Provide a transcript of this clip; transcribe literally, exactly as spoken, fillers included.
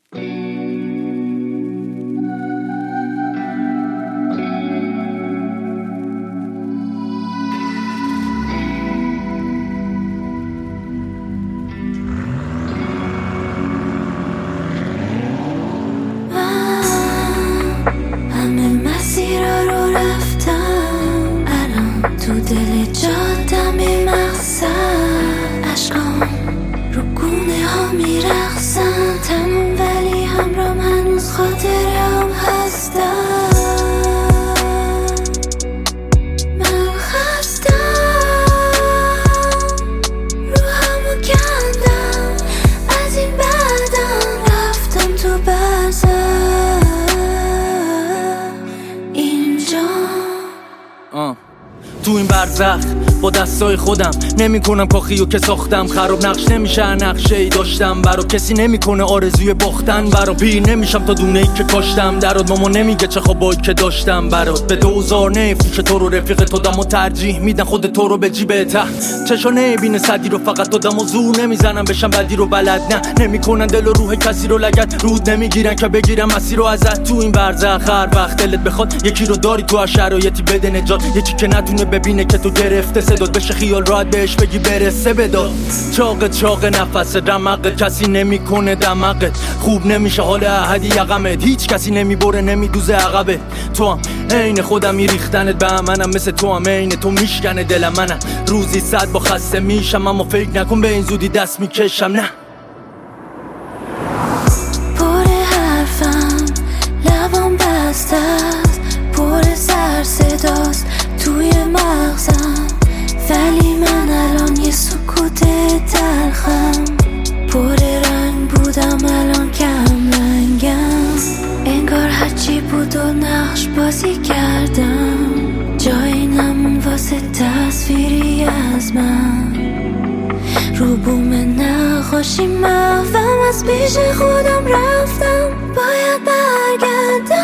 تو دل جاده میمقصد عشقام رو گونه ها میرقصن تموم ولی همرام هنوز خاطرم هستم من خستم رو همو کندم از این بعدم رفتم تو برزخ اینجا آه تو این برزخ با دستای خودم نمی کنم کاخیو که ساختم خراب نقش نمیشه نقشه ای داشتم برا کسی نمیکنه آرزوی باختن برا پیر نمیشم تا دونه ای که کاشتم درات ماما نمیگه چه خوابایی که داشتم برات به دوزار نفروش تو رو رفیق تو دم و ترجیح میدن خود تو رو به جیب ته چشا نبینه صدی رو فقط تو دم و زور نمیزنم بشم بدی رو بلد نه نمیکنن دل و روح کسی رو لگد رود نمیگیرن که بگیرم مسیر رو ازت تو این برزخ هر وقت دلت بخواد یکی رو داری تو هر شرایطی بده نجات یکی که نتونه ببینه که تو گرفته صدات بشه خیال راحت بهش بگی برسه بداد چاق چاق نفس رمقت کسی نمیکنه دمقت خوب نمیشه حال احدی یقمت هیچ کسی نمیبره نمیدوزه عقبه تو هم عین خودم میریختنت به منم مثل تو هم عین تو میشکنه دل منم روزی صد با خسته میشم اما فکر نکن به این زودی دست میکشم نه پر حرفم لبام بسته است پر سر صداست توی مغزم ولی من الان یه سکوت تلخم پر رنگ بودم الان کم رنگم انگار هرچی بود و نقش بازی کردم جایی نمون واسه تصویری از من رو بوم نقاشی محوم از پیش خودم رفتم باید برگردم